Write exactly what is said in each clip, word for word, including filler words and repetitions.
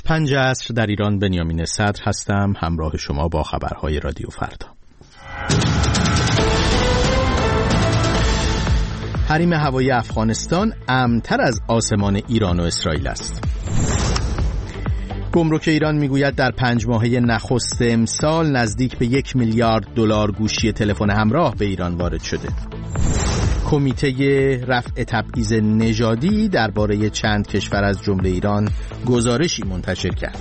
پنج عصر در ایران. بنیامین صدر هستم، همراه شما با خبرهای رادیو فردا. حریم هوایی افغانستان امن‌تر از آسمان ایران و اسرائیل است. گمرک ایران میگوید در پنج ماهه نخست امسال نزدیک به یک میلیارد دلار گوشی تلفن همراه به ایران وارد شده. کمیته رفع تبعیض نژادی درباره چند کشور از جمله ایران گزارشی منتشر کرد.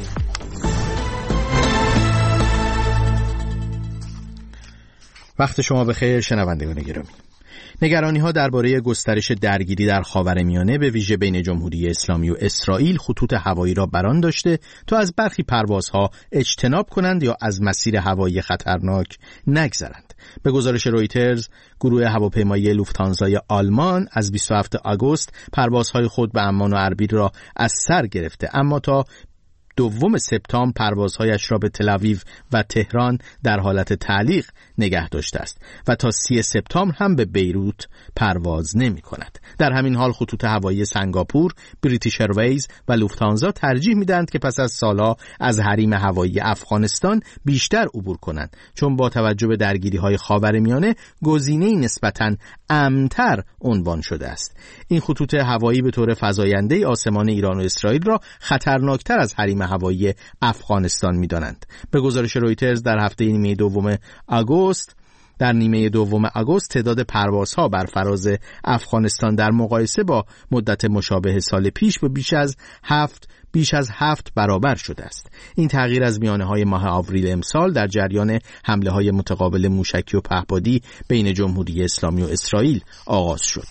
وقت شما بخیر شنوندگان گرامی. نگرانی‌ها درباره گسترش درگیری در خاورمیانه به ویژه بین جمهوری اسلامی و اسرائیل خطوط هوایی را بران داشته تا از برخی پروازها اجتناب کنند یا از مسیر هوایی خطرناک نگذرند. به گزارش رویترز، گروه هواپیمایی لوفتانزای آلمان از بیست و هفتم آگوست پروازهای خود به عمان و اربیل را از سر گرفته، اما تا دوم سپتامبر پروازهایش را به تل‌آویو و تهران در حالت تعلیق نگه داشته است و تا سی سپتامبر هم به بیروت پرواز نمی کند. در همین حال خطوط هوایی سنگاپور، بریتیش ایرویز و لوفتانزا ترجیح می دهند که پس از سالها از حریم هوایی افغانستان بیشتر عبور کنند، چون با توجه به درگیری های خاورمیانه گزینه‌ای نسبتاً امن‌تر عنوان شده است. این خطوط هوایی به طور فزاینده آسمان ایران و اسرائیل را خطرناکتر از حریم هوایی افغانستان می‌دانند. به گزارش رویترز در هفته نیمه دوم آگوست در نیمه دوم آگوست تعداد پروازها بر فراز افغانستان در مقایسه با مدت مشابه سال پیش به بیش از هفت بیش از هفت برابر شده است. این تغییر از میانه‌های ماه آوریل امسال در جریان حمله‌های متقابل موشکی و پهپادی بین جمهوری اسلامی و اسرائیل آغاز شد.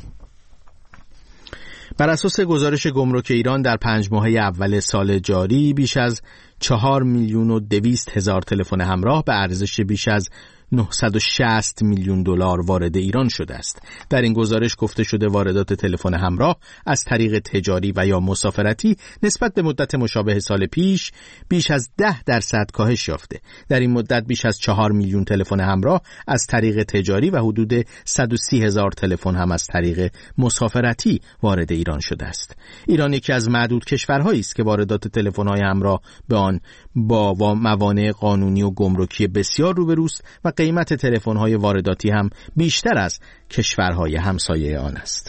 بر اساس گزارش گمرک ایران در پنج ماهه اول سال جاری بیش از چهار میلیون و دویست هزار تلفن همراه به ارزش بیش از نهصد و شصت میلیون دلار وارد ایران شده است. در این گزارش گفته شده واردات تلفن همراه از طریق تجاری و یا مسافرتی نسبت به مدت مشابه سال پیش بیش از ده درصد کاهش یافته. در این مدت بیش از چهار میلیون تلفن همراه از طریق تجاری و حدود صد و سی هزار تلفن هم از طریق مسافرتی وارد ایران شده است. ایران یکی از معدود کشورهایی است که واردات تلفن‌های همراه به آن با موانع قانونی و گمرکی بسیار روبروست و قیمت تلفن‌های وارداتی هم بیشتر از کشورهای همسایه آن است.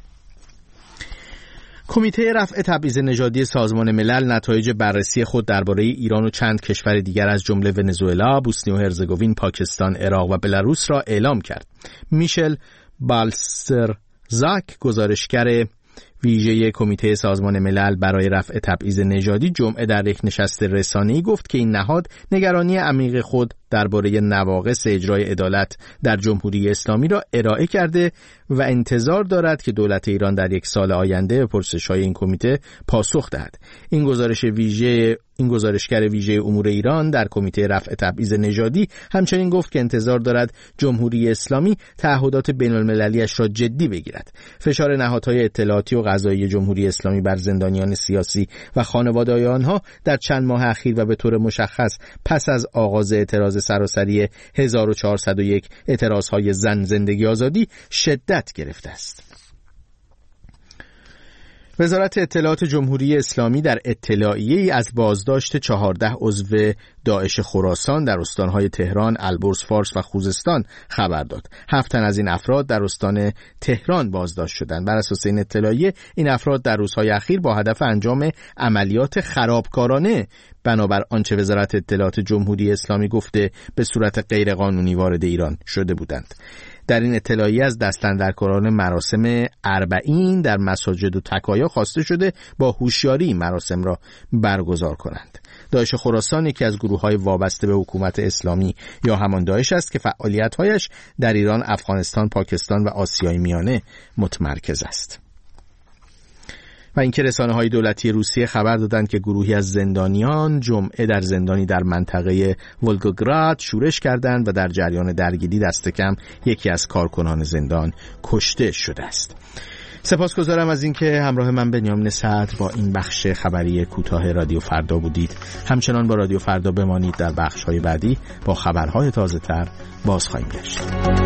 کمیته رفع تبعیض نژادی سازمان ملل نتایج بررسی خود درباره ایران و چند کشور دیگر از جمله ونزوئلا، بوسنی و هرزگوین، پاکستان، عراق و بلاروس را اعلام کرد. میشل بالسرزاک، گزارشگر ویژه کمیته سازمان ملل برای رفع تبعیض نژادی، جمعه در یک نشست رسانه‌ای گفت که این نهاد نگرانی عمیق خود درباره نواقص اجرای عدالت در جمهوری اسلامی را ارائه کرده و انتظار دارد که دولت ایران در یک سال آینده به پرسش‌های این کمیته پاسخ دهد. این گزارش ویژه این گزارشگر ویژه امور ایران در کمیته رفع تبعیض نژادی همچنین گفت که انتظار دارد جمهوری اسلامی تعهدات بین‌المللی‌اش را جدی بگیرد. فشار نهادهای اطلاعاتی و قضایی جمهوری اسلامی بر زندانیان سیاسی و خانواده‌های آنها در چند ماه اخیر و به طور مشخص پس از آغاز اعتراض سراسری هزار و چهارصد و یک اعتراضهای زن زندگی آزادی شدت گرفته است. وزارت اطلاعات جمهوری اسلامی در اطلاعیه‌ای از بازداشت چهارده عضو داعش خراسان در استانهای تهران، البرز، فارس و خوزستان خبر داد. هفت تن از این افراد در استان تهران بازداشت شدند. بر اساس این اطلاعیه این افراد در روزهای اخیر با هدف انجام عملیات خرابکارانه بنابر آنچه وزارت اطلاعات جمهوری اسلامی گفته به صورت غیرقانونی وارد ایران شده بودند. در این اطلاعیه از دستاندرکاران مراسم اربعین در مساجد و تکایا خواسته شده با هوشیاری مراسم را برگزار کنند. داعش خراسان یکی از گروه‌های وابسته به حکومت اسلامی یا همان داعش است که فعالیت‌هایش در ایران، افغانستان، پاکستان و آسیای میانه متمرکز است. و اینکه رسانه‌های دولتی روسیه خبر دادند که گروهی از زندانیان جمعه در زندانی در منطقه ولگوگراد شورش کردند و در جریان درگیری دست کم یکی از کارکنان زندان کشته شده است. سپاسگزارم از اینکه همراه من بنیامین صدر با این بخش خبری کوتاه رادیو فردا بودید. همچنان با رادیو فردا بمانید، در بخش‌های بعدی با خبرهای تازه‌تر باز خواهیم گشت.